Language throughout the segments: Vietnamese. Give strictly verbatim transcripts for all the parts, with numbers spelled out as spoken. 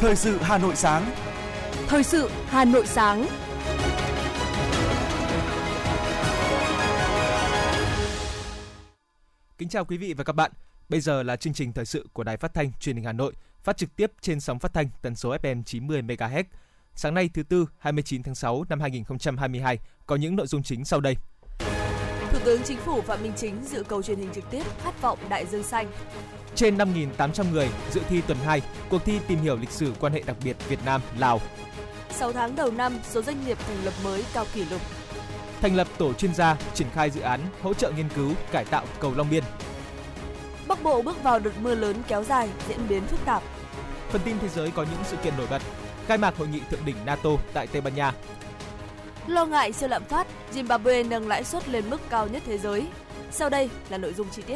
Thời sự Hà Nội sáng. Thời sự Hà Nội sáng. Kính chào quý vị và các bạn. Bây giờ là chương trình thời sự của Đài Phát thanh Truyền hình Hà Nội, phát trực tiếp trên sóng phát thanh tần số ép em chín mươi mê ga héc. Sáng nay thứ tư, hai mươi chín tháng sáu năm hai nghìn không trăm hai mươi hai có những nội dung chính sau đây. Thủ tướng Chính phủ Phạm Minh Chính dự cầu truyền hình trực tiếp Khát vọng Đại Dương xanh. Trên năm nghìn tám trăm người dự thi tuần hai cuộc thi tìm hiểu lịch sử quan hệ đặc biệt Việt Nam Lào. sáu tháng đầu năm, số doanh nghiệp thành lập mới cao kỷ lục. Thành lập tổ chuyên gia triển khai dự án hỗ trợ nghiên cứu cải tạo cầu Long Biên. Bắc Bộ bước vào đợt mưa lớn kéo dài, diễn biến phức tạp. Phần tin thế giới có những sự kiện nổi bật. Khai mạc hội nghị thượng đỉnh NATO tại Tây Ban Nha. Lo ngại siêu lạm phát, Zimbabwe nâng lãi suất lên mức cao nhất thế giới. Sau đây là nội dung chi tiết.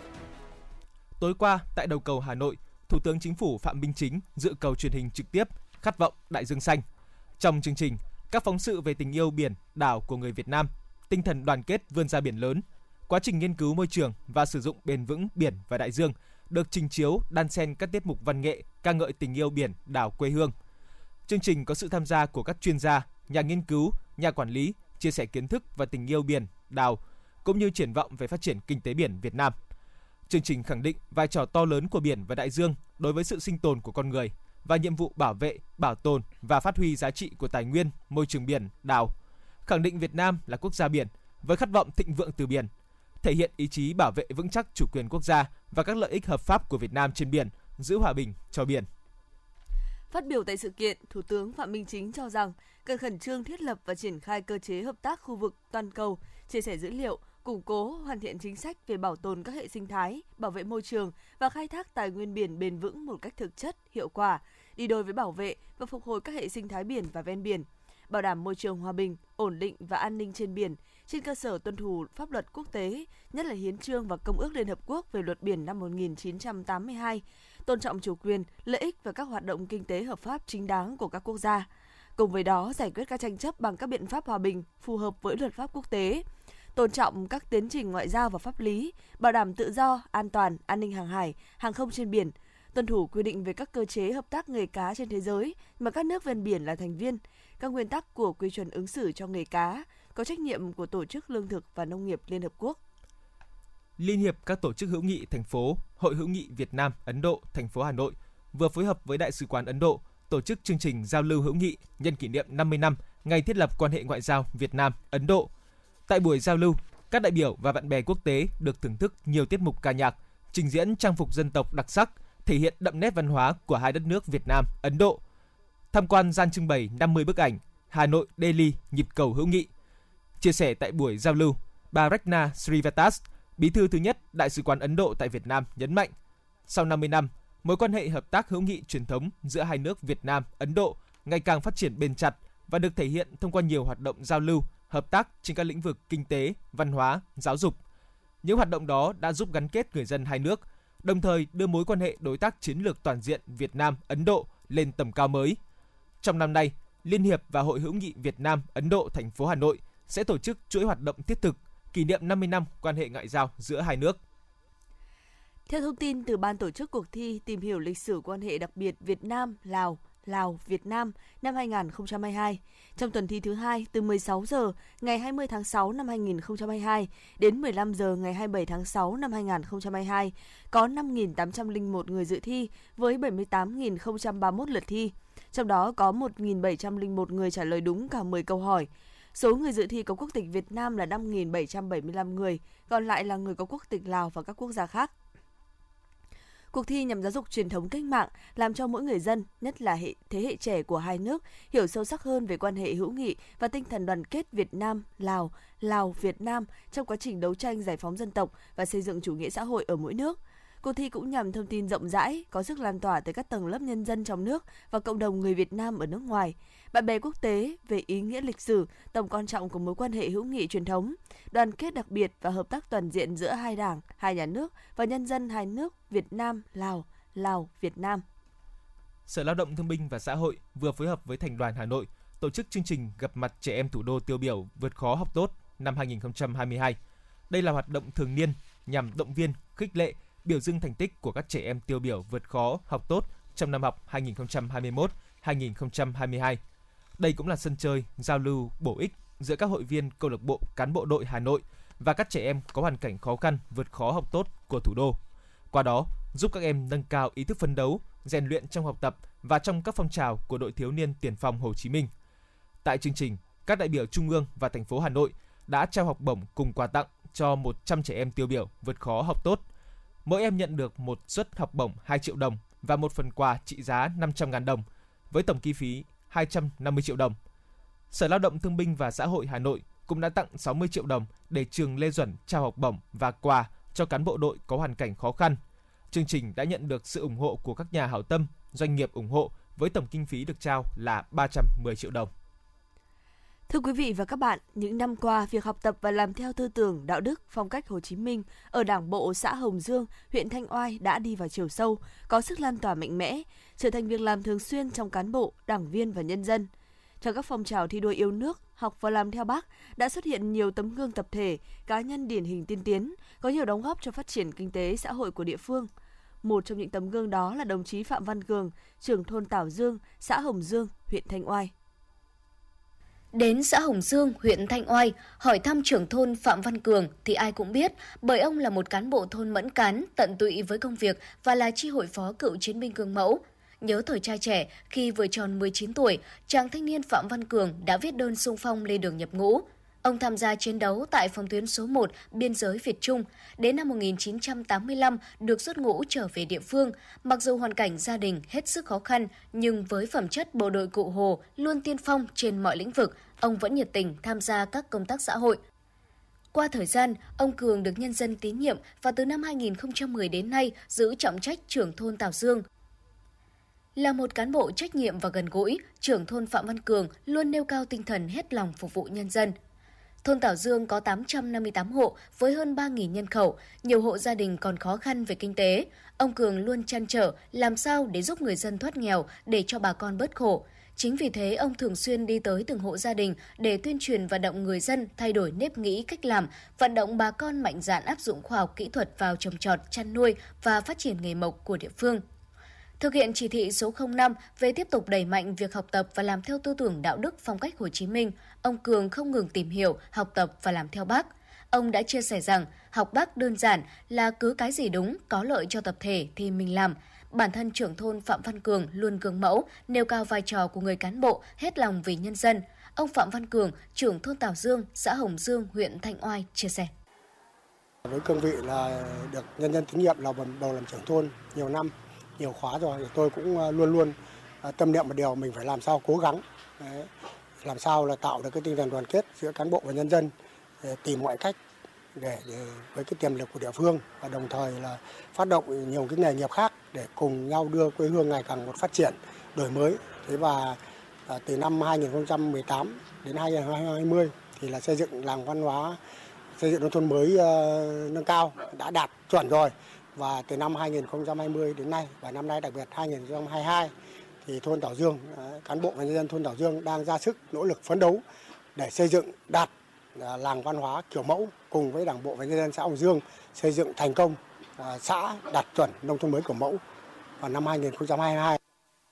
Tối qua, tại đầu cầu Hà Nội, Thủ tướng Chính phủ Phạm Minh Chính dự cầu truyền hình trực tiếp Khát vọng Đại Dương xanh. Trong chương trình, các phóng sự về tình yêu biển, đảo của người Việt Nam, tinh thần đoàn kết vươn ra biển lớn, quá trình nghiên cứu môi trường và sử dụng bền vững biển và đại dương được trình chiếu đan xen các tiết mục văn nghệ ca ngợi tình yêu biển, đảo quê hương. Chương trình có sự tham gia của các chuyên gia, nhà nghiên cứu, nhà quản lý, chia sẻ kiến thức và tình yêu biển, đảo, cũng như triển vọng về phát triển kinh tế biển Việt Nam. Chương trình khẳng định vai trò to lớn của biển và đại dương đối với sự sinh tồn của con người và nhiệm vụ bảo vệ, bảo tồn và phát huy giá trị của tài nguyên, môi trường biển, đảo. Khẳng định Việt Nam là quốc gia biển với khát vọng thịnh vượng từ biển, thể hiện ý chí bảo vệ vững chắc chủ quyền quốc gia và các lợi ích hợp pháp của Việt Nam trên biển, giữ hòa bình cho biển. Phát biểu tại sự kiện, Thủ tướng Phạm Minh Chính cho rằng cần khẩn trương thiết lập và triển khai cơ chế hợp tác khu vực toàn cầu, chia sẻ dữ liệu, củng cố, hoàn thiện chính sách về bảo tồn các hệ sinh thái, bảo vệ môi trường và khai thác tài nguyên biển bền vững một cách thực chất, hiệu quả, đi đôi với bảo vệ và phục hồi các hệ sinh thái biển và ven biển, bảo đảm môi trường hòa bình, ổn định và an ninh trên biển, trên cơ sở tuân thủ pháp luật quốc tế, nhất là Hiến chương và Công ước Liên Hợp Quốc về luật biển năm một nghìn chín trăm tám mươi hai, tôn trọng chủ quyền, lợi ích và các hoạt động kinh tế hợp pháp chính đáng của các quốc gia. Cùng với đó, giải quyết các tranh chấp bằng các biện pháp hòa bình phù hợp với luật pháp quốc tế, tôn trọng các tiến trình ngoại giao và pháp lý, bảo đảm tự do, an toàn, an ninh hàng hải, hàng không trên biển, tuân thủ quy định về các cơ chế hợp tác nghề cá trên thế giới mà các nước ven biển là thành viên, các nguyên tắc của quy chuẩn ứng xử cho nghề cá, có trách nhiệm của Tổ chức Lương thực và Nông nghiệp Liên Hợp Quốc. Liên hiệp các tổ chức hữu nghị thành phố, Hội hữu nghị Việt Nam Ấn Độ thành phố Hà Nội vừa phối hợp với Đại sứ quán Ấn Độ tổ chức chương trình giao lưu hữu nghị nhân kỷ niệm năm mươi năm ngày thiết lập quan hệ ngoại giao Việt Nam Ấn Độ. Tại buổi giao lưu, các đại biểu và bạn bè quốc tế được thưởng thức nhiều tiết mục ca nhạc, trình diễn trang phục dân tộc đặc sắc, thể hiện đậm nét văn hóa của hai đất nước Việt Nam, Ấn Độ. Tham quan gian trưng bày năm mươi bức ảnh Hà Nội Delhi nhịp cầu hữu nghị. Chia sẻ tại buổi giao lưu, bà Rachna Srivatas, bí thư thứ nhất Đại sứ quán Ấn Độ tại Việt Nam nhấn mạnh, sau năm mươi năm, mối quan hệ hợp tác hữu nghị truyền thống giữa hai nước Việt Nam, Ấn Độ ngày càng phát triển bền chặt và được thể hiện thông qua nhiều hoạt động giao lưu, hợp tác trên các lĩnh vực kinh tế, văn hóa, giáo dục. Những hoạt động đó đã giúp gắn kết người dân hai nước, đồng thời đưa mối quan hệ đối tác chiến lược toàn diện Việt Nam-Ấn Độ lên tầm cao mới. Trong năm nay, Liên hiệp và Hội hữu nghị Việt Nam-Ấn Độ thành phố Hà Nội sẽ tổ chức chuỗi hoạt động thiết thực kỷ niệm năm mươi năm quan hệ ngoại giao giữa hai nước. Theo thông tin từ Ban tổ chức cuộc thi tìm hiểu lịch sử quan hệ đặc biệt Việt Nam-Lào, Lào-Việt Nam năm hai nghìn không trăm hai mươi hai, trong tuần thi thứ hai từ mười sáu giờ ngày hai mươi tháng sáu năm hai nghìn không trăm hai mươi hai đến mười lăm giờ ngày hai mươi bảy tháng sáu năm hai nghìn không trăm hai mươi hai, có năm nghìn tám trăm lẻ một người dự thi với bảy mươi tám nghìn không trăm ba mươi mốt lượt thi. Trong đó có một nghìn bảy trăm lẻ một người trả lời đúng cả mười câu hỏi. Số người dự thi có quốc tịch Việt Nam là năm nghìn bảy trăm bảy mươi lăm người, còn lại là người có quốc tịch Lào và các quốc gia khác. Cuộc thi nhằm giáo dục truyền thống cách mạng, làm cho mỗi người dân, nhất là hệ, thế hệ trẻ của hai nước, hiểu sâu sắc hơn về quan hệ hữu nghị và tinh thần đoàn kết Việt Nam-Lào, Lào-Việt Nam trong quá trình đấu tranh giải phóng dân tộc và xây dựng chủ nghĩa xã hội ở mỗi nước. Cuộc thi cũng nhằm thông tin rộng rãi, có sức lan tỏa tới các tầng lớp nhân dân trong nước và cộng đồng người Việt Nam ở nước ngoài, bạn bè quốc tế về ý nghĩa lịch sử, tầm quan trọng của mối quan hệ hữu nghị truyền thống, đoàn kết đặc biệt và hợp tác toàn diện giữa hai đảng, hai nhà nước và nhân dân hai nước Việt Nam, Lào, Lào, Việt Nam. Sở Lao động Thương binh và Xã hội vừa phối hợp với Thành đoàn Hà Nội tổ chức chương trình gặp mặt trẻ em thủ đô tiêu biểu vượt khó học tốt năm hai nghìn không trăm hai mươi hai. Đây là hoạt động thường niên nhằm động viên, khích lệ, biểu dương thành tích của các trẻ em tiêu biểu vượt khó, học tốt trong năm học hai nghìn không trăm hai mươi mốt hai nghìn không trăm hai mươi hai. Đây cũng là sân chơi, giao lưu bổ ích giữa các hội viên câu lạc bộ cán bộ đội Hà Nội và các trẻ em có hoàn cảnh khó khăn vượt khó học tốt của thủ đô. Qua đó, giúp các em nâng cao ý thức phấn đấu, rèn luyện trong học tập và trong các phong trào của Đội Thiếu niên Tiền phong Hồ Chí Minh. Tại chương trình, các đại biểu Trung ương và thành phố Hà Nội đã trao học bổng cùng quà tặng cho một trăm trẻ em tiêu biểu vượt khó học tốt. Mỗi em nhận được một suất học bổng hai triệu đồng và một phần quà trị giá năm trăm nghìn đồng, với tổng kinh phí hai trăm năm mươi triệu đồng. Sở Lao động Thương binh và Xã hội Hà Nội cũng đã tặng sáu mươi triệu đồng để trường Lê Duẩn trao học bổng và quà cho cán bộ đội có hoàn cảnh khó khăn. Chương trình đã nhận được sự ủng hộ của các nhà hảo tâm, doanh nghiệp ủng hộ với tổng kinh phí được trao là ba trăm mười triệu đồng. Thưa quý vị và các bạn, những năm qua, việc học tập và làm theo tư tưởng, đạo đức, phong cách Hồ Chí Minh ở Đảng bộ xã Hồng Dương, huyện Thanh Oai đã đi vào chiều sâu, có sức lan tỏa mạnh mẽ, trở thành việc làm thường xuyên trong cán bộ, đảng viên và nhân dân. Trong các phong trào thi đua yêu nước, học và làm theo Bác đã xuất hiện nhiều tấm gương tập thể, cá nhân điển hình tiên tiến, có nhiều đóng góp cho phát triển kinh tế xã hội của địa phương. Một trong những tấm gương đó là đồng chí Phạm Văn Cường, trưởng thôn Tảo Dương, xã Hồng Dương, huyện Thanh Oai. Đến xã Hồng Dương, huyện Thanh Oai, hỏi thăm trưởng thôn Phạm Văn Cường thì ai cũng biết, bởi ông là một cán bộ thôn mẫn cán, tận tụy với công việc và là chi hội phó cựu chiến binh gương mẫu. Nhớ thời trai trẻ, khi vừa tròn mười chín tuổi, chàng thanh niên Phạm Văn Cường đã viết đơn xung phong lên đường nhập ngũ. Ông tham gia chiến đấu tại phòng tuyến số một biên giới Việt Trung. Đến năm một nghìn chín trăm tám mươi lăm được xuất ngũ trở về địa phương. Mặc dù hoàn cảnh gia đình hết sức khó khăn, nhưng với phẩm chất bộ đội Cụ Hồ luôn tiên phong trên mọi lĩnh vực, ông vẫn nhiệt tình tham gia các công tác xã hội. Qua thời gian, ông Cường được nhân dân tín nhiệm và từ năm hai nghìn không trăm mười đến nay giữ trọng trách trưởng thôn Tảo Dương. Là một cán bộ trách nhiệm và gần gũi, trưởng thôn Phạm Văn Cường luôn nêu cao tinh thần hết lòng phục vụ nhân dân. Thôn Tảo Dương có tám trăm năm mươi tám hộ với hơn ba nghìn nhân khẩu, nhiều hộ gia đình còn khó khăn về kinh tế. Ông Cường luôn trăn trở làm sao để giúp người dân thoát nghèo để cho bà con bớt khổ. Chính vì thế, ông thường xuyên đi tới từng hộ gia đình để tuyên truyền vận động người dân thay đổi nếp nghĩ cách làm, vận động bà con mạnh dạn áp dụng khoa học kỹ thuật vào trồng trọt, chăn nuôi và phát triển nghề mộc của địa phương. Thực hiện chỉ thị số không năm về tiếp tục đẩy mạnh việc học tập và làm theo tư tưởng đạo đức phong cách Hồ Chí Minh, ông Cường không ngừng tìm hiểu, học tập và làm theo Bác. Ông đã chia sẻ rằng học Bác đơn giản là cứ cái gì đúng, có lợi cho tập thể thì mình làm. Bản thân trưởng thôn Phạm Văn Cường luôn gương mẫu, nêu cao vai trò của người cán bộ, hết lòng vì nhân dân. Ông Phạm Văn Cường, trưởng thôn Tảo Dương, xã Hồng Dương, huyện Thanh Oai chia sẻ. Với cương vị là được nhân dân tín nhiệm là bầu làm trưởng thôn nhiều năm, nhiều khóa rồi, tôi cũng luôn luôn tâm niệm một điều, mình phải làm sao cố gắng, đấy, làm sao là tạo được cái tinh thần đoàn kết giữa cán bộ và nhân dân, để tìm mọi cách để, để với cái tiềm lực của địa phương và đồng thời là phát động nhiều cái nghề nghiệp khác để cùng nhau đưa quê hương ngày càng một phát triển, đổi mới. Thế và à, từ năm hai nghìn không trăm mười tám đến hai nghìn không trăm hai mươi thì là xây dựng làng văn hóa, xây dựng nông thôn mới uh, nâng cao đã đạt chuẩn rồi. Và từ năm hai nghìn không trăm hai mươi đến nay và năm nay đặc biệt hai nghìn không trăm hai mươi hai thì thôn Tảo Dương, cán bộ và nhân dân thôn Tảo Dương đang ra sức nỗ lực phấn đấu để xây dựng đạt làng văn hóa kiểu mẫu cùng với Đảng bộ và nhân dân xã Hồng Dương xây dựng thành công xã đạt chuẩn nông thôn mới kiểu mẫu vào năm hai nghìn không trăm hai mươi hai.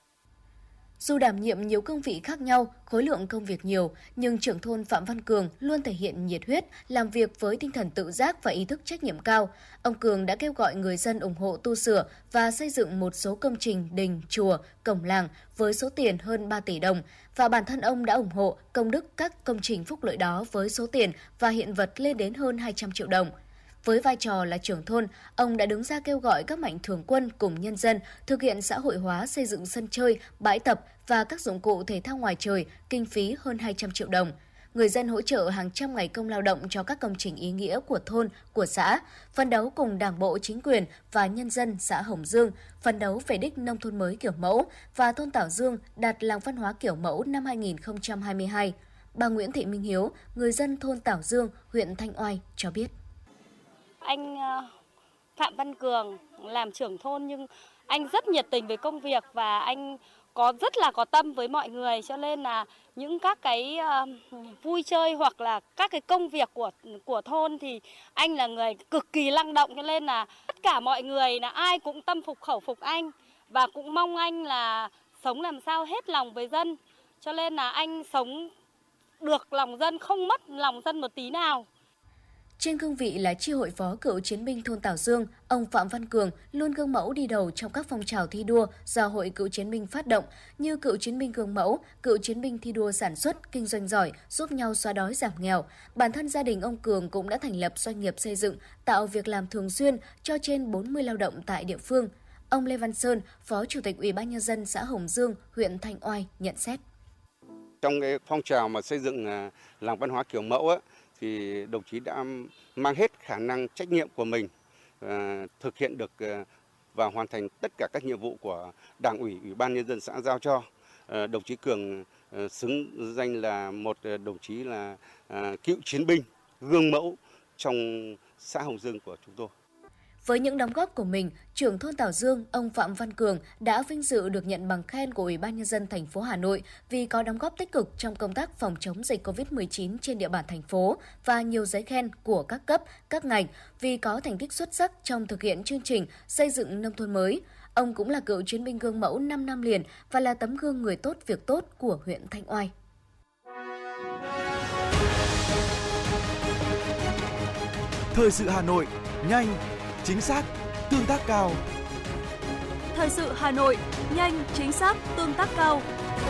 Dù đảm nhiệm nhiều cương vị khác nhau, khối lượng công việc nhiều, nhưng trưởng thôn Phạm Văn Cường luôn thể hiện nhiệt huyết, làm việc với tinh thần tự giác và ý thức trách nhiệm cao. Ông Cường đã kêu gọi người dân ủng hộ tu sửa và xây dựng một số công trình đình, chùa, cổng làng với số tiền hơn ba tỷ đồng. Và bản thân ông đã ủng hộ công đức các công trình phúc lợi đó với số tiền và hiện vật lên đến hơn hai trăm triệu đồng. Với vai trò là trưởng thôn, ông đã đứng ra kêu gọi các mạnh thường quân cùng nhân dân thực hiện xã hội hóa xây dựng sân chơi, bãi tập và các dụng cụ thể thao ngoài trời, kinh phí hơn hai trăm triệu đồng. Người dân hỗ trợ hàng trăm ngày công lao động cho các công trình ý nghĩa của thôn, của xã, phấn đấu cùng Đảng bộ, chính quyền và nhân dân xã Hồng Dương, phấn đấu về đích nông thôn mới kiểu mẫu và thôn Tảo Dương đạt làng văn hóa kiểu mẫu năm hai nghìn không trăm hai mươi hai. Bà Nguyễn Thị Minh Hiếu, người dân thôn Tảo Dương, huyện Thanh Oai cho biết. Anh Phạm Văn Cường làm trưởng thôn nhưng anh rất nhiệt tình với công việc và anh có rất là có tâm với mọi người, cho nên là những các cái vui chơi hoặc là các cái công việc của của thôn thì anh là người cực kỳ năng động, cho nên là tất cả mọi người là ai cũng tâm phục khẩu phục anh. và cũng mong anh là sống làm sao hết lòng với dân, cho nên là anh sống được lòng dân, không mất lòng dân một tí nào. Trên cương vị là chi hội phó cựu chiến binh thôn Tảo Dương, ông Phạm Văn Cường luôn gương mẫu đi đầu trong các phong trào thi đua do Hội Cựu chiến binh phát động như cựu chiến binh gương mẫu, cựu chiến binh thi đua sản xuất, kinh doanh giỏi, giúp nhau xóa đói giảm nghèo. Bản thân gia đình ông Cường cũng đã thành lập doanh nghiệp xây dựng, tạo việc làm thường xuyên cho trên bốn mươi lao động tại địa phương. Ông Lê Văn Sơn, Phó Chủ tịch Ủy ban Nhân dân xã Hồng Dương, huyện Thanh Oai nhận xét. Trong cái phong trào mà xây dựng làng văn hóa kiểu mẫu á, thì đồng chí đã mang hết khả năng trách nhiệm của mình, thực hiện được và hoàn thành tất cả các nhiệm vụ của Đảng ủy, Ủy ban Nhân dân xã giao cho. Đồng chí Cường xứng danh là một đồng chí là cựu chiến binh gương mẫu trong xã Hồng Dương của chúng tôi. Với những đóng góp của mình, trưởng thôn Tảo Dương, ông Phạm Văn Cường đã vinh dự được nhận bằng khen của Ủy ban Nhân dân thành phố Hà Nội vì có đóng góp tích cực trong công tác phòng chống dịch covid mười chín trên địa bàn thành phố và nhiều giấy khen của các cấp, các ngành vì có thành tích xuất sắc trong thực hiện chương trình xây dựng nông thôn mới. Ông cũng là cựu chiến binh gương mẫu năm năm liền và là tấm gương người tốt việc tốt của huyện Thanh Oai. Thời sự Hà Nội, nhanh, chính xác, tương tác cao. Thời sự Hà Nội, nhanh, chính xác, tương tác cao.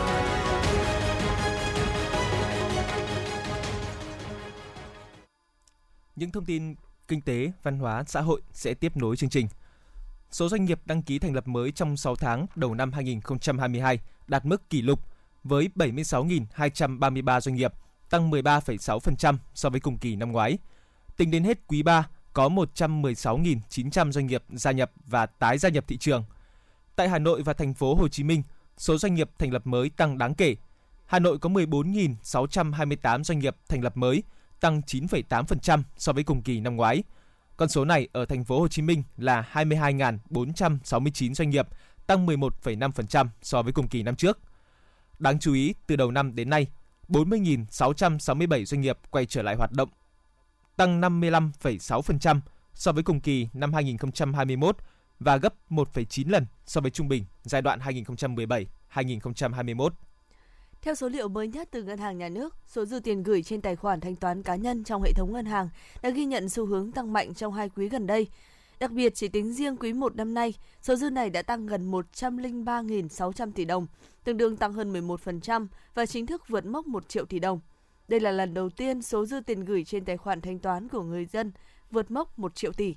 Những thông tin kinh tế, văn hóa, xã hội sẽ tiếp nối chương trình. Số doanh nghiệp đăng ký thành lập mới trong sáu tháng đầu năm hai nghìn không trăm hai mươi hai đạt mức kỷ lục với bảy mươi sáu nghìn hai trăm ba mươi ba doanh nghiệp, tăng mười ba phẩy sáu phần trăm so với cùng kỳ năm ngoái. Tính đến hết quý ba, có một trăm mười sáu nghìn chín trăm doanh nghiệp gia nhập và tái gia nhập thị trường. Tại Hà Nội và thành phố Hồ Chí Minh, số doanh nghiệp thành lập mới tăng đáng kể. Hà Nội có mười bốn nghìn sáu trăm hai mươi tám doanh nghiệp thành lập mới, tăng chín phẩy tám phần trăm so với cùng kỳ năm ngoái. Con số này ở thành phố Hồ Chí Minh là hai mươi hai nghìn bốn trăm sáu mươi chín doanh nghiệp, tăng mười một phẩy năm phần trăm so với cùng kỳ năm trước. Đáng chú ý, từ đầu năm đến nay, bốn mươi nghìn sáu trăm sáu mươi bảy doanh nghiệp quay trở lại hoạt động, tăng năm mươi lăm phẩy sáu phần trăm so với cùng kỳ năm hai nghìn không trăm hai mươi mốt và gấp một phẩy chín lần so với trung bình giai đoạn hai nghìn không trăm mười bảy đến hai nghìn không trăm hai mươi mốt. Theo số liệu mới nhất từ Ngân hàng Nhà nước, số dư tiền gửi trên tài khoản thanh toán cá nhân trong hệ thống ngân hàng đã ghi nhận xu hướng tăng mạnh trong hai quý gần đây. Đặc biệt, chỉ tính riêng quý một năm nay, số dư này đã tăng gần một trăm lẻ ba nghìn sáu trăm tỷ đồng, tương đương tăng hơn mười một phần trăm và chính thức vượt mốc một triệu tỷ đồng. Đây là lần đầu tiên số dư tiền gửi trên tài khoản thanh toán của người dân vượt mốc một triệu tỷ.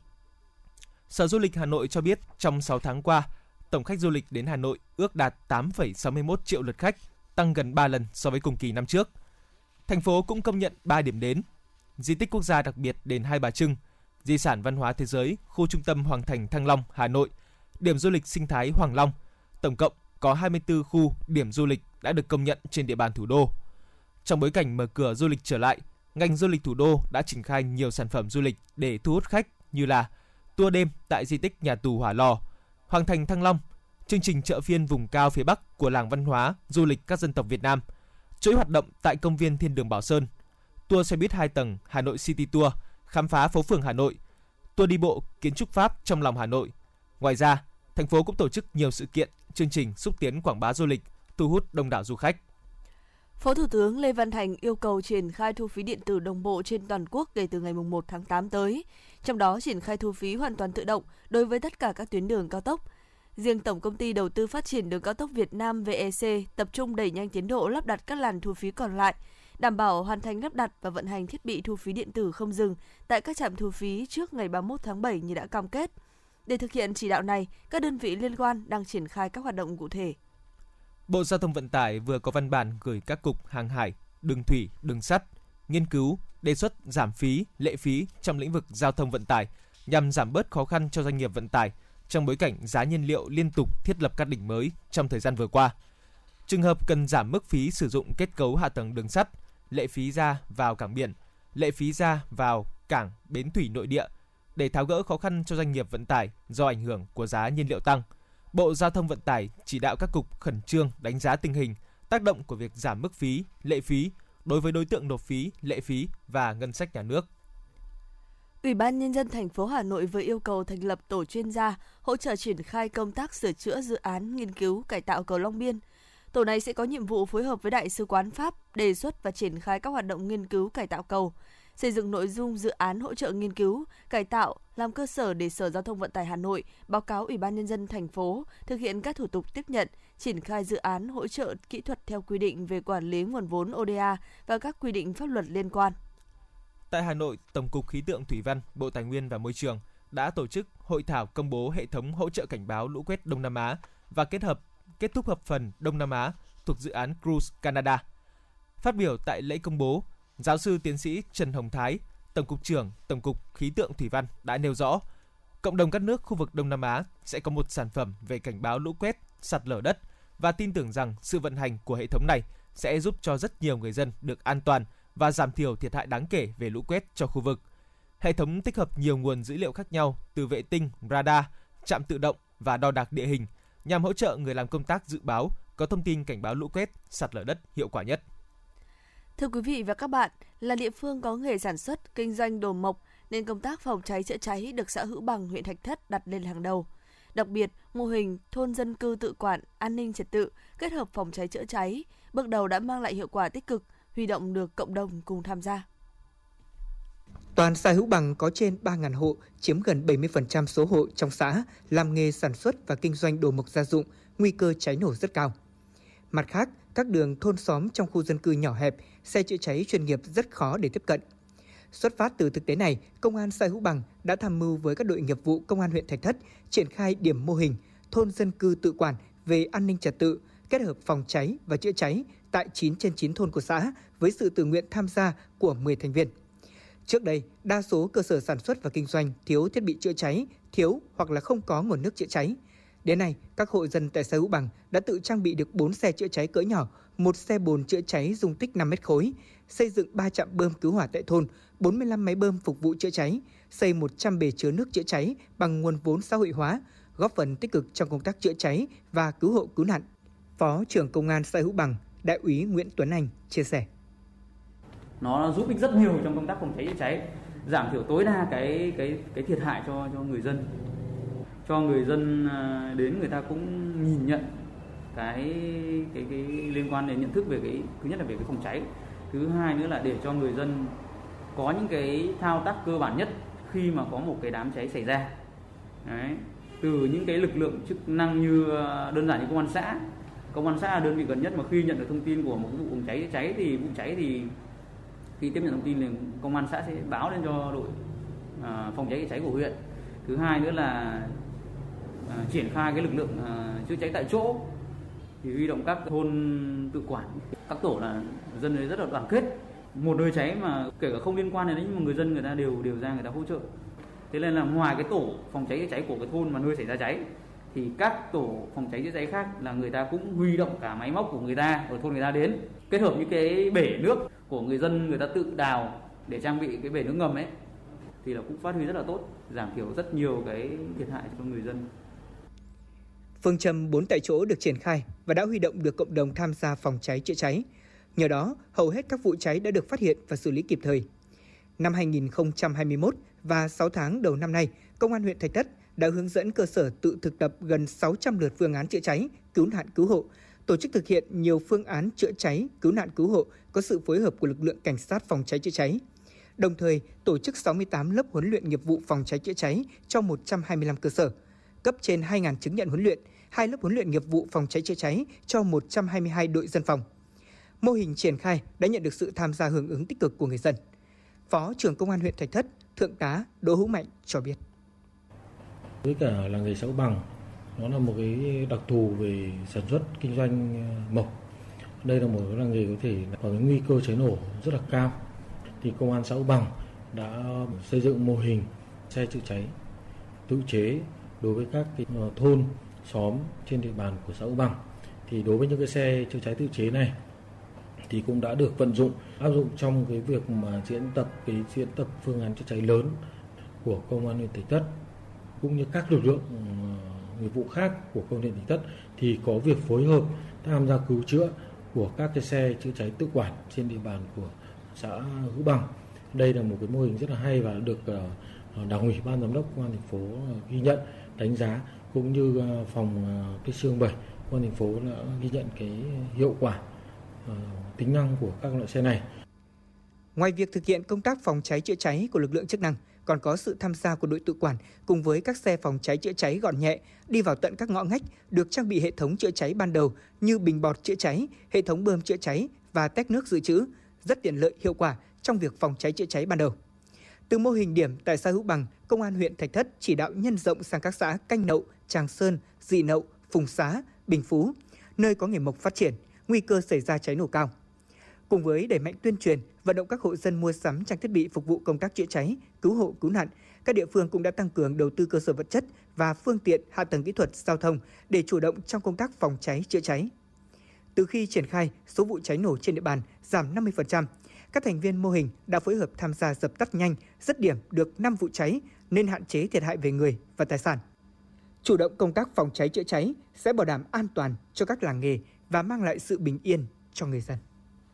Sở Du lịch Hà Nội cho biết trong sáu tháng qua, tổng khách du lịch đến Hà Nội ước đạt tám phẩy sáu mươi mốt triệu lượt khách, tăng gần ba lần so với cùng kỳ năm trước. Thành phố cũng công nhận ba điểm đến: di tích quốc gia đặc biệt đền Hai Bà Trưng, di sản văn hóa thế giới khu trung tâm Hoàng Thành Thăng Long, Hà Nội, điểm du lịch sinh thái Hoàng Long. Tổng cộng có hai mươi tư khu điểm du lịch đã được công nhận trên địa bàn thủ đô. Trong bối cảnh mở cửa du lịch trở lại, ngành du lịch thủ đô đã triển khai nhiều sản phẩm du lịch để thu hút khách như là tour đêm tại di tích nhà tù Hỏa Lò, Hoàng Thành Thăng Long, chương trình chợ phiên vùng cao phía Bắc của làng văn hóa du lịch các dân tộc Việt Nam, chuỗi hoạt động tại công viên Thiên Đường Bảo Sơn, tour xe buýt hai tầng Hà Nội City Tour, khám phá phố phường Hà Nội, tour đi bộ kiến trúc Pháp trong lòng Hà Nội. Ngoài ra, thành phố cũng tổ chức nhiều sự kiện, chương trình xúc tiến quảng bá du lịch, thu hút đông đảo du khách. Phó Thủ tướng Lê Văn Thành yêu cầu triển khai thu phí điện tử đồng bộ trên toàn quốc kể từ ngày một tháng tám tới, trong đó triển khai thu phí hoàn toàn tự động đối với tất cả các tuyến đường cao tốc. Riêng Tổng Công ty Đầu tư Phát triển Đường cao tốc Việt Nam vê e xê tập trung đẩy nhanh tiến độ lắp đặt các làn thu phí còn lại, đảm bảo hoàn thành lắp đặt và vận hành thiết bị thu phí điện tử không dừng tại các trạm thu phí trước ngày ba mươi mốt tháng bảy như đã cam kết. Để thực hiện chỉ đạo này, các đơn vị liên quan đang triển khai các hoạt động cụ thể. Bộ Giao thông Vận tải vừa có văn bản gửi các cục hàng hải, đường thủy, đường sắt, nghiên cứu, đề xuất giảm phí, lệ phí trong lĩnh vực giao thông vận tải nhằm giảm bớt khó khăn cho doanh nghiệp vận tải trong bối cảnh giá nhiên liệu liên tục thiết lập các đỉnh mới trong thời gian vừa qua. Trường hợp cần giảm mức phí sử dụng kết cấu hạ tầng đường sắt, lệ phí ra vào cảng biển, lệ phí ra vào cảng bến thủy nội địa để tháo gỡ khó khăn cho doanh nghiệp vận tải do ảnh hưởng của giá nhiên liệu tăng. Bộ Giao thông Vận tải chỉ đạo các cục khẩn trương đánh giá tình hình, tác động của việc giảm mức phí, lệ phí đối với đối tượng nộp phí, lệ phí và ngân sách nhà nước. Ủy ban Nhân dân thành phố Hà Nội vừa yêu cầu thành lập tổ chuyên gia hỗ trợ triển khai công tác sửa chữa dự án nghiên cứu cải tạo cầu Long Biên. Tổ này sẽ có nhiệm vụ phối hợp với Đại sứ quán Pháp đề xuất và triển khai các hoạt động nghiên cứu cải tạo cầu, xây dựng nội dung dự án hỗ trợ nghiên cứu cải tạo làm cơ sở để Sở Giao thông Vận tải Hà Nội báo cáo Ủy ban Nhân dân thành phố thực hiện các thủ tục tiếp nhận, triển khai dự án hỗ trợ kỹ thuật theo quy định về quản lý nguồn vốn ô đê a và các quy định pháp luật liên quan. Tại Hà Nội, Tổng cục Khí tượng Thủy văn, Bộ Tài nguyên và Môi trường đã tổ chức hội thảo công bố hệ thống hỗ trợ cảnh báo lũ quét Đông Nam Á và kết hợp kết thúc hợp phần Đông Nam Á thuộc dự án Cruise Canada. Phát biểu tại lễ công bố, Giáo sư tiến sĩ Trần Hồng Thái, Tổng cục trưởng Tổng cục Khí tượng Thủy văn đã nêu rõ, cộng đồng các nước khu vực Đông Nam Á sẽ có một sản phẩm về cảnh báo lũ quét, sạt lở đất và tin tưởng rằng sự vận hành của hệ thống này sẽ giúp cho rất nhiều người dân được an toàn và giảm thiểu thiệt hại đáng kể về lũ quét cho khu vực. Hệ thống tích hợp nhiều nguồn dữ liệu khác nhau từ vệ tinh, radar, trạm tự động và đo đạc địa hình nhằm hỗ trợ người làm công tác dự báo có thông tin cảnh báo lũ quét, sạt lở đất hiệu quả nhất. Thưa quý vị và các bạn, là địa phương có nghề sản xuất, kinh doanh đồ mộc nên công tác phòng cháy chữa cháy được xã Hữu Bằng, huyện Thạch Thất đặt lên hàng đầu. Đặc biệt, mô hình thôn dân cư tự quản, an ninh trật tự kết hợp phòng cháy chữa cháy bước đầu đã mang lại hiệu quả tích cực, huy động được cộng đồng cùng tham gia. Toàn xã Hữu Bằng có trên ba nghìn hộ, chiếm gần bảy mươi phần trăm số hộ trong xã làm nghề sản xuất và kinh doanh đồ mộc gia dụng, nguy cơ cháy nổ rất cao. Mặt khác, các đường thôn xóm trong khu dân cư nhỏ hẹp, xe chữa cháy chuyên nghiệp rất khó để tiếp cận. Xuất phát từ thực tế này, Công an xã Hữu Bằng đã tham mưu với các đội nghiệp vụ Công an huyện Thạch Thất triển khai điểm mô hình thôn dân cư tự quản về an ninh trật tự, kết hợp phòng cháy và chữa cháy tại chín trên chín thôn của xã với sự tự nguyện tham gia của mười thành viên. Trước đây, đa số cơ sở sản xuất và kinh doanh thiếu thiết bị chữa cháy, thiếu hoặc là không có nguồn nước chữa cháy. Đến nay, các hộ dân tại xã Hữu Bằng đã tự trang bị được bốn xe chữa cháy cỡ nhỏ, một xe bồn chữa cháy dung tích năm mét khối, xây dựng ba trạm bơm cứu hỏa tại thôn, bốn mươi lăm máy bơm phục vụ chữa cháy, xây một trăm bể chứa nước chữa cháy bằng nguồn vốn xã hội hóa, góp phần tích cực trong công tác chữa cháy và cứu hộ cứu nạn. Phó trưởng Công an xã Hữu Bằng, Đại úy Nguyễn Tuấn Anh chia sẻ. Nó giúp ích rất nhiều trong công tác phòng cháy chữa cháy, giảm thiểu tối đa cái cái cái thiệt hại cho cho người dân. Cho người dân đến người ta cũng nhìn nhận cái cái cái liên quan đến nhận thức về cái thứ nhất là về cái phòng cháy, thứ hai nữa là để cho người dân có những cái thao tác cơ bản nhất khi mà có một cái đám cháy xảy ra. Đấy. Từ những cái lực lượng chức năng như đơn giản như công an xã, công an xã là đơn vị gần nhất mà khi nhận được thông tin của một vụ phòng cháy cháy thì vụ cháy thì khi tiếp nhận thông tin thì công an xã sẽ báo lên cho đội uh, phòng cháy chữa cháy của huyện. Thứ hai nữa là uh, triển khai cái lực lượng uh, chữa cháy tại chỗ thì huy động các thôn tự quản, các tổ là dân ấy rất là đoàn kết. Một nơi cháy mà kể cả không liên quan đến đấy nhưng mà người dân người ta đều đều ra người ta hỗ trợ. Thế nên là ngoài cái tổ phòng cháy chữa cháy của cái thôn mà nơi xảy ra cháy thì các tổ phòng cháy chữa cháy khác là người ta cũng huy động cả máy móc của người ta ở thôn người ta đến, kết hợp những cái bể nước của người dân người ta tự đào để trang bị cái bể nước ngầm ấy thì là cũng phát huy rất là tốt, giảm thiểu rất nhiều cái thiệt hại cho người dân. Phương châm bốn tại chỗ được triển khai và đã huy động được cộng đồng tham gia phòng cháy chữa cháy. Nhờ đó, hầu hết các vụ cháy đã được phát hiện và xử lý kịp thời. Năm hai nghìn không trăm hai mươi mốt và sáu tháng đầu năm nay, Công an huyện Thạch Thất đã hướng dẫn cơ sở tự thực tập gần sáu trăm lượt phương án chữa cháy, cứu nạn cứu hộ, tổ chức thực hiện nhiều phương án chữa cháy, cứu nạn cứu hộ có sự phối hợp của lực lượng cảnh sát phòng cháy chữa cháy. Đồng thời, tổ chức sáu mươi tám lớp huấn luyện nghiệp vụ phòng cháy chữa cháy cho một trăm hai mươi lăm cơ sở, cấp trên hai nghìn chứng nhận huấn luyện, hai lớp huấn luyện nghiệp vụ phòng cháy chữa cháy cho một trăm hai mươi hai đội dân phòng. Mô hình triển khai đã nhận được sự tham gia hưởng ứng tích cực của người dân. Phó trưởng Công an huyện Thạch Thất, Thượng tá Đỗ Hữu Mạnh cho biết. Với cả làng nghề xã Hữu Bằng, nó là một cái đặc thù về sản xuất kinh doanh mộc. Đây là một cái làng nghề có thể có cái nguy cơ cháy nổ rất là cao. Thì Công an xã Hữu Bằng đã xây dựng mô hình xe chữa cháy tự chế đối với các cái thôn, xóm trên địa bàn của xã Hữu Bằng. Thì đối với những cái xe chữa cháy tự chế này thì cũng đã được vận dụng, áp dụng trong cái việc mà diễn tập cái diễn tập phương án chữa cháy lớn của Công an huyện Thạch Thất cũng như các lực lượng nghiệp vụ khác của Công an huyện Thạch Thất thì có việc phối hợp tham gia cứu chữa của các cái xe chữa cháy tự quản trên địa bàn của xã Hữu Bằng. Đây là một cái mô hình rất là hay và được Đảng ủy, Ban giám đốc Công an thành phố ghi nhận, đánh giá, cũng như phòng cái xương bảy Công an thành phố đã ghi nhận cái hiệu quả, tính năng của các loại xe này. Ngoài việc thực hiện công tác phòng cháy chữa cháy của lực lượng chức năng, còn có sự tham gia của đội tự quản cùng với các xe phòng cháy chữa cháy gọn nhẹ đi vào tận các ngõ ngách, được trang bị hệ thống chữa cháy ban đầu như bình bọt chữa cháy, hệ thống bơm chữa cháy và tét nước dự trữ, rất tiện lợi, hiệu quả trong việc phòng cháy chữa cháy ban đầu. Từ mô hình điểm tại xã Hữu Bằng, Công an huyện Thạch Thất chỉ đạo nhân rộng sang các xã Canh Nậu, Tràng Sơn, Dị Nậu, Phùng Xá, Bình Phú, nơi có nghề mộc phát triển, nguy cơ xảy ra cháy nổ cao. Cùng với đẩy mạnh tuyên truyền, vận động các hộ dân mua sắm trang thiết bị phục vụ công tác chữa cháy, cứu hộ, cứu nạn, các địa phương cũng đã tăng cường đầu tư cơ sở vật chất và phương tiện, hạ tầng kỹ thuật, giao thông để chủ động trong công tác phòng cháy chữa cháy. Từ khi triển khai, số vụ cháy nổ trên địa bàn giảm năm mươi phần trăm. Các thành viên mô hình đã phối hợp tham gia dập tắt nhanh, dứt điểm được năm vụ cháy nên hạn chế thiệt hại về người và tài sản. Chủ động công tác phòng cháy chữa cháy sẽ bảo đảm an toàn cho các làng nghề và mang lại sự bình yên cho người dân.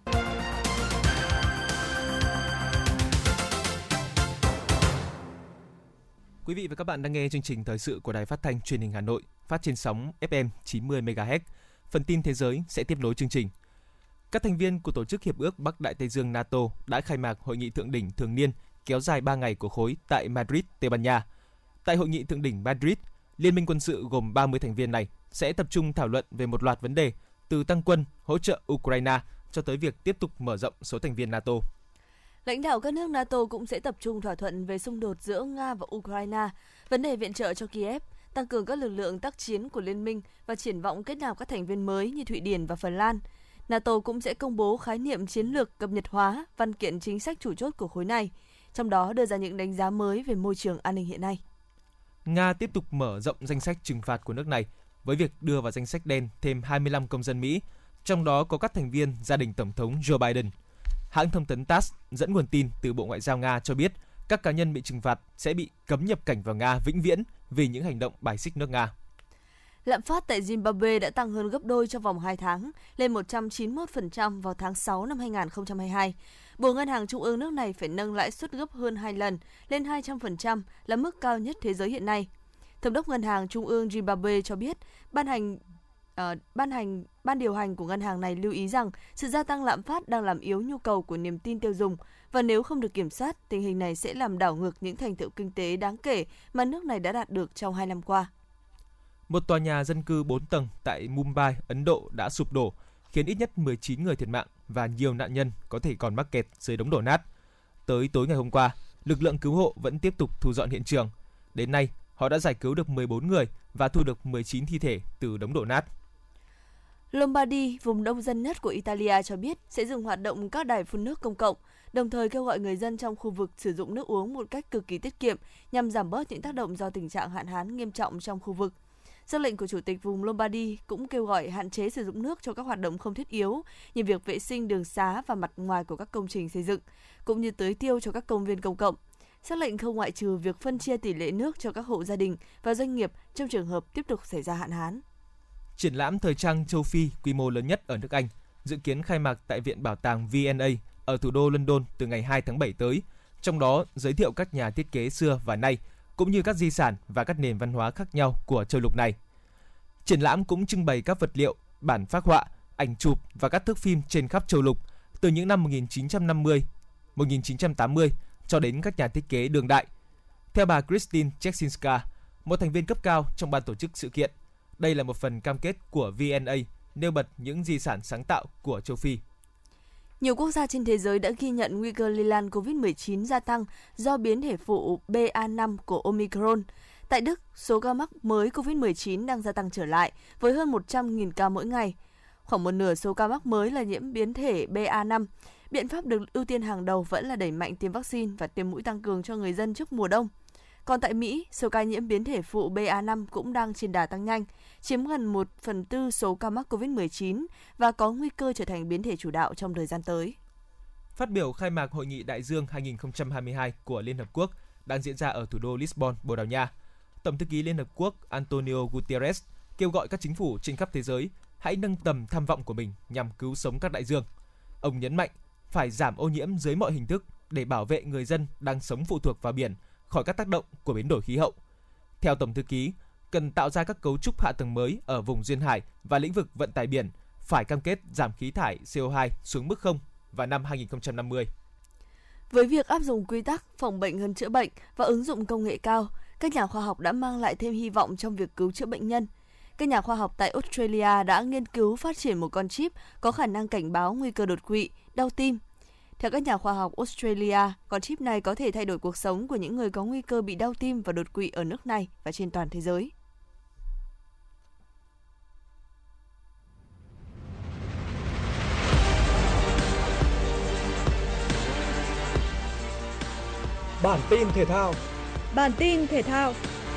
Quý vị và các bạn đang nghe chương trình thời sự của Đài Phát thanh Truyền hình Hà Nội, phát trên sóng ép em chín mươi mê ga héc. Phần tin thế giới sẽ tiếp nối chương trình. Các thành viên của Tổ chức Hiệp ước Bắc Đại Tây Dương NATO đã khai mạc Hội nghị thượng đỉnh thường niên kéo dài ba ngày của khối tại Madrid, Tây Ban Nha. Tại Hội nghị thượng đỉnh Madrid, Liên minh quân sự gồm ba mươi thành viên này sẽ tập trung thảo luận về một loạt vấn đề, từ tăng quân, hỗ trợ Ukraine cho tới việc tiếp tục mở rộng số thành viên NATO. Lãnh đạo các nước NATO cũng sẽ tập trung thỏa thuận về xung đột giữa Nga và Ukraine, vấn đề viện trợ cho Kiev, tăng cường các lực lượng tác chiến của Liên minh và triển vọng kết nạp các thành viên mới như Thụy Điển và Phần Lan. NATO cũng sẽ công bố khái niệm chiến lược cập nhật hóa văn kiện chính sách chủ chốt của khối này, trong đó đưa ra những đánh giá mới về môi trường an ninh hiện nay. Nga tiếp tục mở rộng danh sách trừng phạt của nước này với việc đưa vào danh sách đen thêm hai mươi lăm công dân Mỹ, trong đó có các thành viên gia đình Tổng thống Joe Biden. Hãng thông tấn tát dẫn nguồn tin từ Bộ Ngoại giao Nga cho biết các cá nhân bị trừng phạt sẽ bị cấm nhập cảnh vào Nga vĩnh viễn vì những hành động bài xích nước Nga. Lạm phát tại Zimbabwe đã tăng hơn gấp đôi trong vòng hai tháng, lên một trăm chín mươi mốt phần trăm vào tháng sáu năm hai nghìn không trăm hai mươi hai. Bộ Ngân hàng Trung ương nước này phải nâng lãi suất gấp hơn hai lần, lên hai trăm phần trăm, là mức cao nhất thế giới hiện nay. Thống đốc Ngân hàng Trung ương Zimbabwe cho biết, ban hành uh, ban hành ban điều hành của ngân hàng này lưu ý rằng sự gia tăng lạm phát đang làm yếu nhu cầu của niềm tin tiêu dùng, và nếu không được kiểm soát, tình hình này sẽ làm đảo ngược những thành tựu kinh tế đáng kể mà nước này đã đạt được trong hai năm qua. Một tòa nhà dân cư bốn tầng tại Mumbai, Ấn Độ đã sụp đổ, khiến ít nhất mười chín người thiệt mạng và nhiều nạn nhân có thể còn mắc kẹt dưới đống đổ nát. Tới tối ngày hôm qua, lực lượng cứu hộ vẫn tiếp tục thu dọn hiện trường. Đến nay, họ đã giải cứu được mười bốn người và thu được mười chín thi thể từ đống đổ nát. Lombardy, vùng đông dân nhất của Italia cho biết sẽ dừng hoạt động các đài phun nước công cộng, đồng thời kêu gọi người dân trong khu vực sử dụng nước uống một cách cực kỳ tiết kiệm nhằm giảm bớt những tác động do tình trạng hạn hán nghiêm trọng trong khu vực. Sắc lệnh của Chủ tịch vùng Lombardy cũng kêu gọi hạn chế sử dụng nước cho các hoạt động không thiết yếu như việc vệ sinh đường xá và mặt ngoài của các công trình xây dựng, cũng như tưới tiêu cho các công viên công cộng. Sắc lệnh không ngoại trừ việc phân chia tỷ lệ nước cho các hộ gia đình và doanh nghiệp trong trường hợp tiếp tục xảy ra hạn hán. Triển lãm thời trang châu Phi quy mô lớn nhất ở nước Anh dự kiến khai mạc tại Viện Bảo tàng vê en a ở thủ đô London từ ngày hai tháng bảy tới, trong đó giới thiệu các nhà thiết kế xưa và nay, cũng như các di sản và các nền văn hóa khác nhau của châu lục này. Triển lãm cũng trưng bày các vật liệu, bản phác họa, ảnh chụp và các thước phim trên khắp châu lục, từ những năm một nghìn chín trăm năm mươi, một nghìn chín trăm tám mươi cho đến các nhà thiết kế đương đại. Theo bà Christine Czeksinska, một thành viên cấp cao trong ban tổ chức sự kiện, đây là một phần cam kết của vê en a nêu bật những di sản sáng tạo của châu Phi. Nhiều quốc gia trên thế giới đã ghi nhận nguy cơ lây lan covid mười chín gia tăng do biến thể phụ B A năm của Omicron. Tại Đức, số ca mắc mới covid mười chín đang gia tăng trở lại với hơn một trăm nghìn ca mỗi ngày. Khoảng một nửa số ca mắc mới là nhiễm biến thể B A năm. Biện pháp được ưu tiên hàng đầu vẫn là đẩy mạnh tiêm vaccine và tiêm mũi tăng cường cho người dân trước mùa đông. Còn tại Mỹ, số ca nhiễm biến thể phụ B A năm cũng đang trên đà tăng nhanh, chiếm gần một phần tư số ca mắc covid mười chín và có nguy cơ trở thành biến thể chủ đạo trong thời gian tới. Phát biểu khai mạc Hội nghị Đại dương hai không hai hai của Liên Hợp Quốc đang diễn ra ở thủ đô Lisbon, Bồ Đào Nha, Tổng thư ký Liên Hợp Quốc Antonio Guterres kêu gọi các chính phủ trên khắp thế giới hãy nâng tầm tham vọng của mình nhằm cứu sống các đại dương. Ông nhấn mạnh phải giảm ô nhiễm dưới mọi hình thức để bảo vệ người dân đang sống phụ thuộc vào biển khỏi các tác động của biến đổi khí hậu. Theo Tổng thư ký, cần tạo ra các cấu trúc hạ tầng mới ở vùng duyên hải và lĩnh vực vận tải biển, phải cam kết giảm khí thải xê o hai xuống mức không vào năm hai không năm mươi. Với việc áp dụng quy tắc phòng bệnh hơn chữa bệnh và ứng dụng công nghệ cao, các nhà khoa học đã mang lại thêm hy vọng trong việc cứu chữa bệnh nhân. Các nhà khoa học tại Australia đã nghiên cứu phát triển một con chip có khả năng cảnh báo nguy cơ đột quỵ, đau tim. Theo các nhà khoa học Australia, con chip này có thể thay đổi cuộc sống của những người có nguy cơ bị đau tim và đột quỵ ở nước này và trên toàn thế giới. Bản tin thể thao. Bản tin thể thao.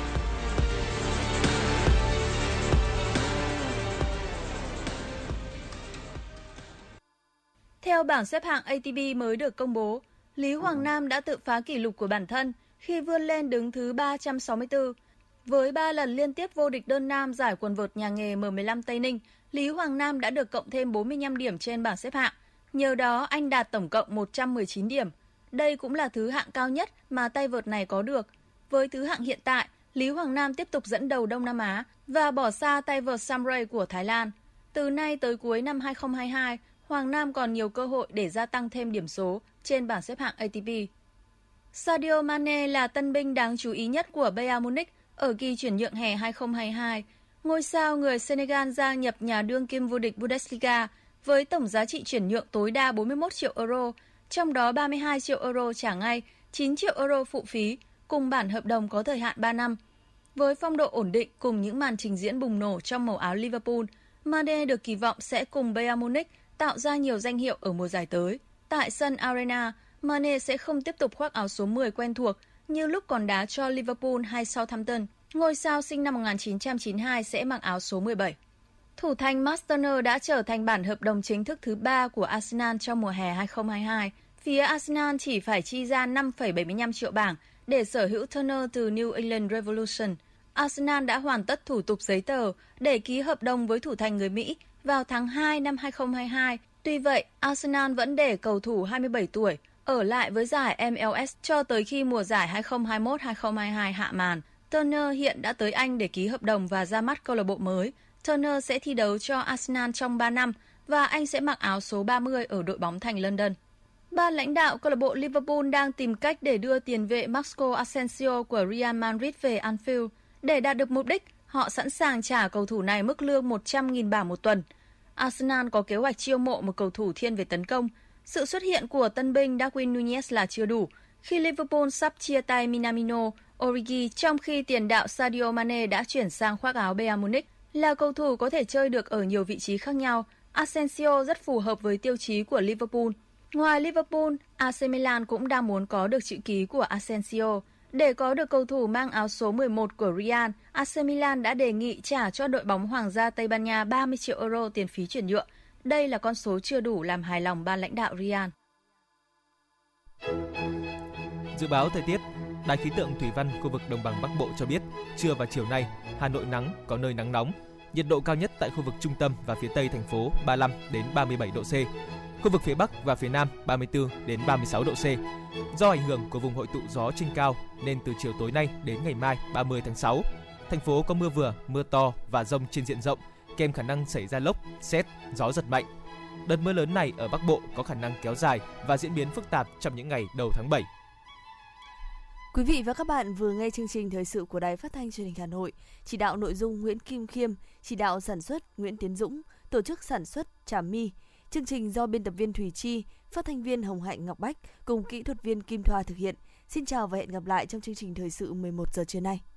Theo bảng xếp hạng a tê pê mới được công bố, Lý Hoàng Nam đã tự phá kỷ lục của bản thân khi vươn lên đứng thứ ba trăm sáu mươi tư. Với ba lần liên tiếp vô địch đơn nam giải quần vợt nhà nghề M mười lăm Tây Ninh, Lý Hoàng Nam đã được cộng thêm bốn mươi lăm điểm trên bảng xếp hạng. Nhờ đó, anh đạt tổng cộng một trăm mười chín điểm. Đây cũng là thứ hạng cao nhất mà tay vợt này có được. Với thứ hạng hiện tại, Lý Hoàng Nam tiếp tục dẫn đầu Đông Nam Á và bỏ xa tay vợt Samray của Thái Lan. Từ nay tới cuối năm hai không hai hai, Hoàng Nam còn nhiều cơ hội để gia tăng thêm điểm số trên bảng xếp hạng a tê pê. Sadio Mane là tân binh đáng chú ý nhất của Bayern Munich ở kỳ chuyển nhượng hè hai không hai hai. Ngôi sao người Senegal gia nhập nhà đương kim vô địch Bundesliga với tổng giá trị chuyển nhượng tối đa bốn mươi mốt triệu euro, trong đó ba mươi hai triệu euro trả ngay, chín triệu euro phụ phí, cùng bản hợp đồng có thời hạn ba năm. Với phong độ ổn định cùng những màn trình diễn bùng nổ trong màu áo Liverpool, Mane được kỳ vọng sẽ cùng Bayern Munich tạo ra nhiều danh hiệu ở mùa giải tới. Tại sân Arena, Mane sẽ không tiếp tục khoác áo số mười quen thuộc như lúc còn đá cho Liverpool hay Southampton. Ngôi sao sinh năm một nghìn chín trăm chín mươi hai sẽ mặc áo số mười bảy. Thủ thành Max Turner đã trở thành bản hợp đồng chính thức thứ ba của Arsenal trong mùa hè hai không hai hai. Phía Arsenal chỉ phải chi ra năm phẩy bảy mươi lăm triệu bảng để sở hữu Turner từ New England Revolution. Arsenal đã hoàn tất thủ tục giấy tờ để ký hợp đồng với thủ thành người Mỹ vào tháng hai năm hai không hai hai. Tuy vậy, Arsenal vẫn để cầu thủ hai mươi bảy tuổi ở lại với giải em lờ ét cho tới khi mùa giải hai không hai mốt hai không hai hai hạ màn. Turner hiện đã tới Anh để ký hợp đồng và ra mắt câu lạc bộ mới. Turner sẽ thi đấu cho Arsenal trong ba năm và anh sẽ mặc áo số ba mươi ở đội bóng thành London. Ban lãnh đạo câu lạc bộ Liverpool đang tìm cách để đưa tiền vệ Marco Asensio của Real Madrid về Anfield. Để đạt được mục đích, họ sẵn sàng trả cầu thủ này mức lương một trăm nghìn bảng một tuần. Arsenal có kế hoạch chiêu mộ một cầu thủ thiên về tấn công. Sự xuất hiện của tân binh Darwin Núñez là chưa đủ, khi Liverpool sắp chia tay Minamino, Origi, trong khi tiền đạo Sadio Mane đã chuyển sang khoác áo Bayern Munich. Là cầu thủ có thể chơi được ở nhiều vị trí khác nhau, Asensio rất phù hợp với tiêu chí của Liverpool. Ngoài Liverpool, a xê Milan cũng đang muốn có được chữ ký của Asensio. Để có được cầu thủ mang áo số mười một của Real, a xê Milan đã đề nghị trả cho đội bóng Hoàng gia Tây Ban Nha ba mươi triệu euro tiền phí chuyển nhượng. Đây là con số chưa đủ làm hài lòng ban lãnh đạo Real. Dự báo thời tiết, Đài khí tượng thủy văn khu vực đồng bằng Bắc Bộ cho biết, trưa và chiều nay, Hà Nội nắng, có nơi nắng nóng. Nhiệt độ cao nhất tại khu vực trung tâm và phía tây thành phố ba mươi lăm đến ba mươi bảy độ C. Khu vực phía Bắc và phía Nam ba mươi tư đến ba mươi sáu độ C. Do ảnh hưởng của vùng hội tụ gió trên cao nên từ chiều tối nay đến ngày mai ba mươi tháng sáu, thành phố có mưa vừa, mưa to và dông trên diện rộng, kèm khả năng xảy ra lốc, sét, gió giật mạnh. Đợt mưa lớn này ở Bắc Bộ có khả năng kéo dài và diễn biến phức tạp trong những ngày đầu tháng bảy. Quý vị và các bạn vừa nghe chương trình thời sự của Đài Phát thanh Truyền hình Hà Nội. Chỉ đạo nội dung Nguyễn Kim Khiêm, chỉ đạo sản xuất Nguyễn Tiến Dũng, tổ chức sản xuất Trà My. Chương trình do biên tập viên Thùy Chi, phát thanh viên Hồng Hạnh Ngọc Bách cùng kỹ thuật viên Kim Thoa thực hiện. Xin chào và hẹn gặp lại trong chương trình thời sự mười một giờ trưa nay.